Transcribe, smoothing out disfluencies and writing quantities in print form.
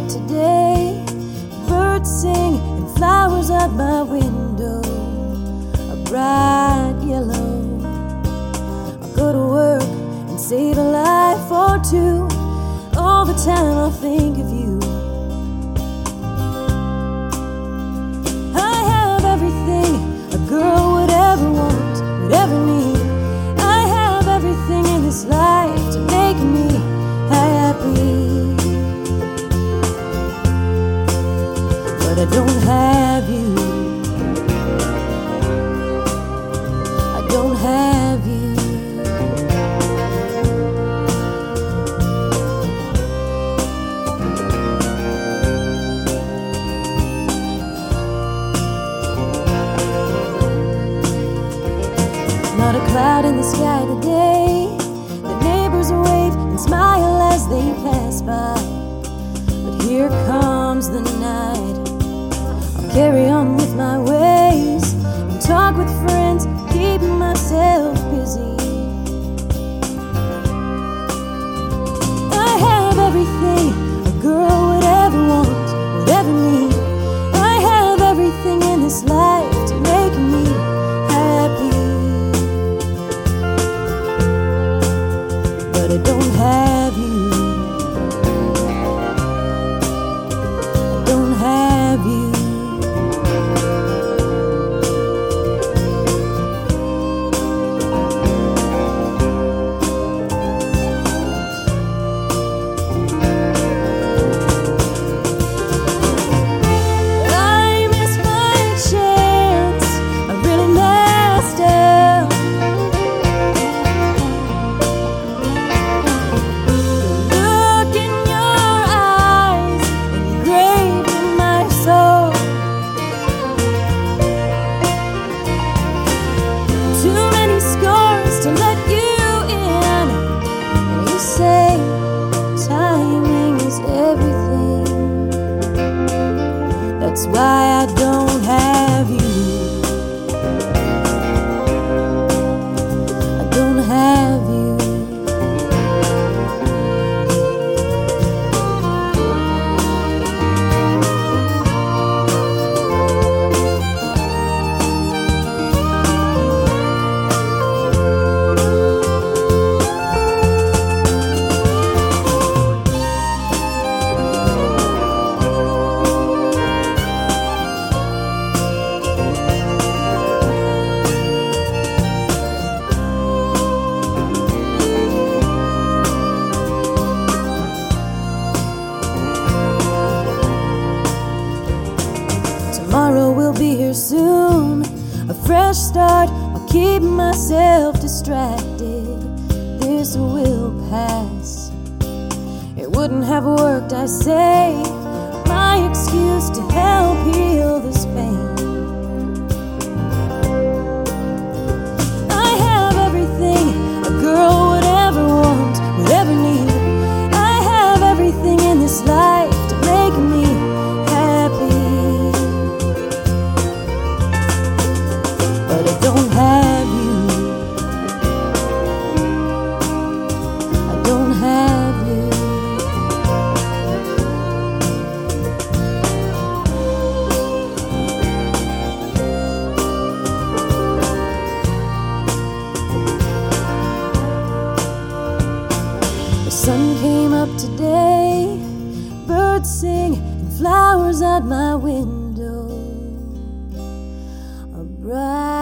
up today. Birds sing and flowers out my window are bright yellow. I'll go to work and save a life or two. All the time I'll think of you. I have everything a girl would ever want, would ever need. I have everything in this life to make me happy. But I don't have you. I don't have you. Not a cloud in the sky today. The neighbors wave and smile as they pass by. But here comes the night. I'll carry on with my ways and talk with friends, keeping myself busy. I have everything a girl would ever want, would ever need. I have everything in this life to make me happy. But I don't have you. I don't have you. I missed my chance. I really messed up. Look in your eyes engraved in my soul. Too many scars to let you in. And you say timing is everything. That's why I don't have you. I don't have you. Tomorrow will be here soon. A fresh start. I'll keep myself distracted. This will pass. It wouldn't have worked, I say. My excuse to help heal this pain. I have everything a girl would ever want, would ever need. I have everything in this life to make me happy. But I don't have you. I don't have you. The sun came up today. Birds sing and flowers out my window are bright